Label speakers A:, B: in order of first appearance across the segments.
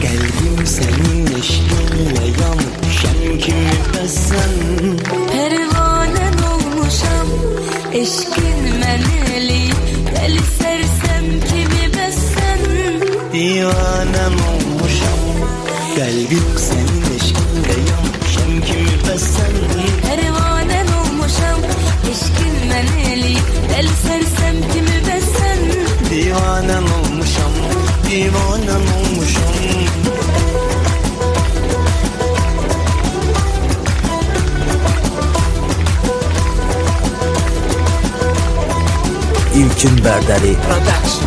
A: Kalbim senin eşkinle yanıp şen kimi bəsən.
B: Pervanen olmuşam eşkin məneli, deli sersem kimi bəsən.
A: Divanem olmuşam, kalbim senin eşkinle yanıp şen kimi bəsən.
B: Pervanen olmuşam eşkin məneli, deli sersem kimi bəsən.
A: Divanem olmuşam, divanem olmuşam.
C: İlkin Bərdəli Production.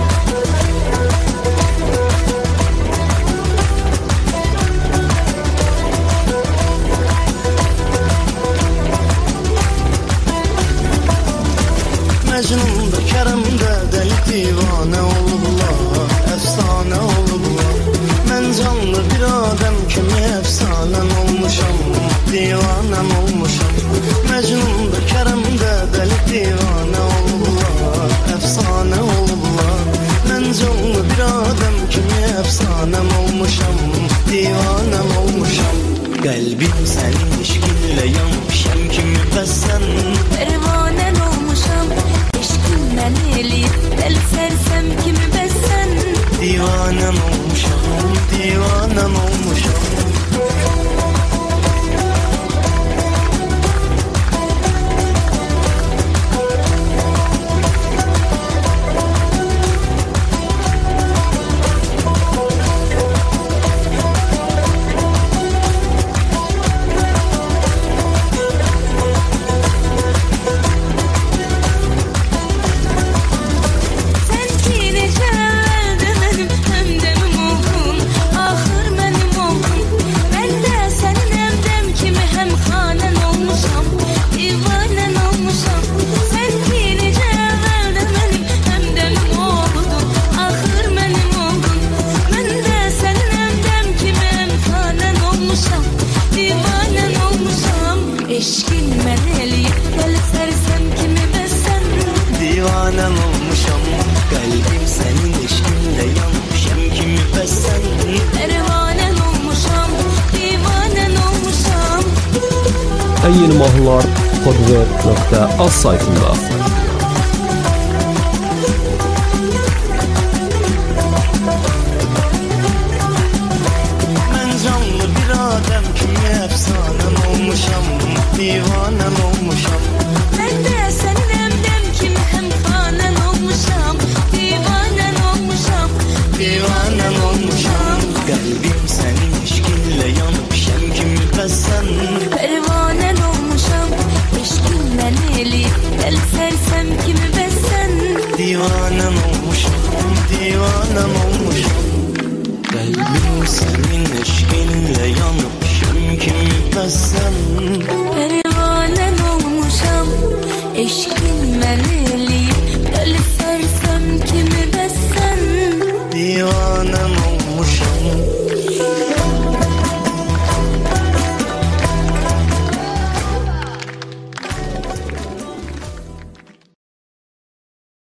A: Məcnun'da, Kərəmdə dəli divanə olublar, əfsanə olublar. Mən canlı bir adam kimi əfsanəm olmuşam, divanəm olmuşam. Məcnun'da, Kərəmdə dəli divanə olublar, əfsanə olublar. Mən canlı bir adam kimi əfsanəm olmuşam, divanəm olmuşam. Qəlbim sənin eşqinlə yanıb şəm kimi bəsən.
B: Pervanen olmuşam eşkin məneli, deli sersem kimi bəsən.
A: Divanem olmuşam, divanem olmuşam.
B: Eşkin məneli, deli sersem kimi bəsən.
A: Divanem olmuşam, kalbim senin eşkinle yanıp şem kimi bəsən.
B: Pervanen olmuşam, divanen olmuşam.
D: En yeni mahnılar podweb.az saytında.
A: Ben canlı bir adam kimi efsanem olmuşam, divanem olmuşam.
B: Ben de senin emdem kimi hem fanen olmuşam, divanen olmuşam.
A: Divanem olmuşam, kalbim senin eşkinle yanıp şem kimi bəsən.
B: Pervanen olmuşam eşkin məneli, deli sersem kimi bəsən.
A: Divanem olmuşam, divanem olmuşam. Kalbim senin eşkinle yanıp şem kimi bəsən.